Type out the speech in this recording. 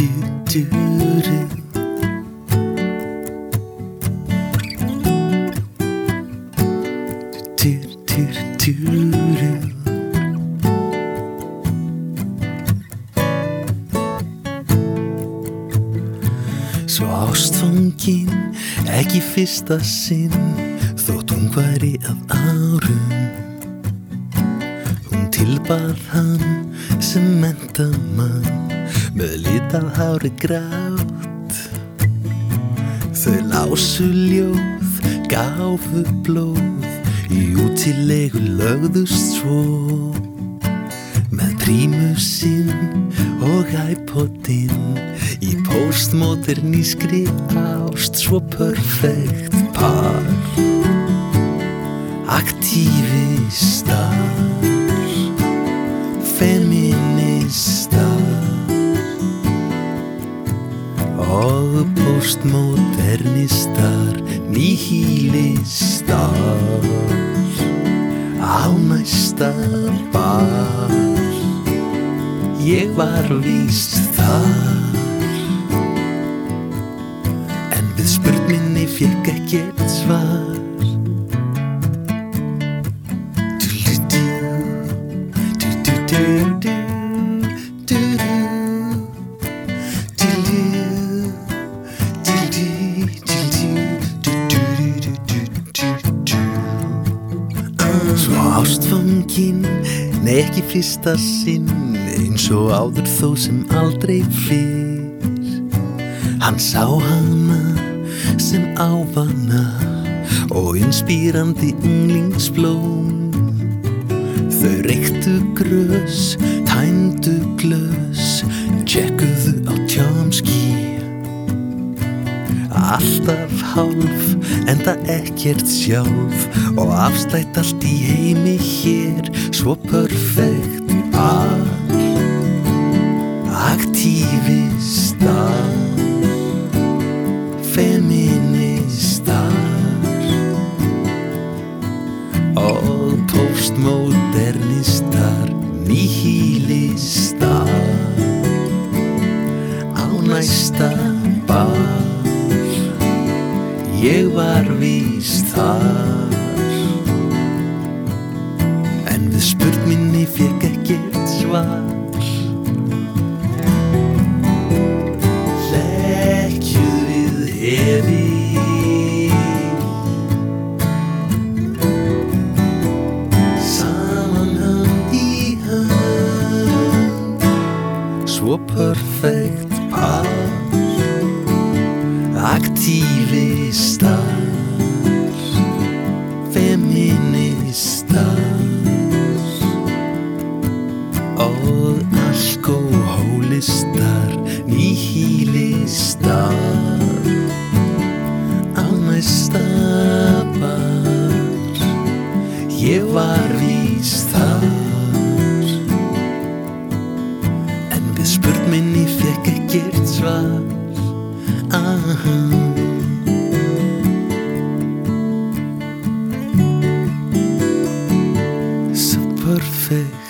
Svo ástfangin, ekki fyrsta sinn, þótt hún væri af árum. Hún tilbað hann sem menntamann, með litað hári grátt. Þau lásu ljóð, gáfu blóð, í útilegu lögðust svo. Með prímusinn og iPodinn, í postmodernískri ást, svo perfekt par. Aktívistar, feministar og postmodernistar, nýhílistar á næsta bar. Ég var víst þar, en við spurn minni fékk ekkert svar. Svo ástfangin, nei ekki fyrsta sinn, eins og áður þó sem aldrei fyrr. Hann sá hana sem ávana og inspírandi unglingsblóm. Þau reyktu grös, tæmdu glös, tjekkuðu á Chomsky. Alltaf hálf, enda ekkert sjálf, og afslætt allt í heimi hér, svo perfekt par. Aktívistar, feministar og postmodernistar, nýhílistar á næsta bar. Ég var víst þar, en við spurn minni fékk ekkert svar. Leggjuð við hefið, saman hönd í hönd, svo perfekt par. Aktívistar, feministar og alkohólistar, nýhílistar á næsta bar. Ég var víst þar, en við spurn minni fékk ekkert svar. So perfect.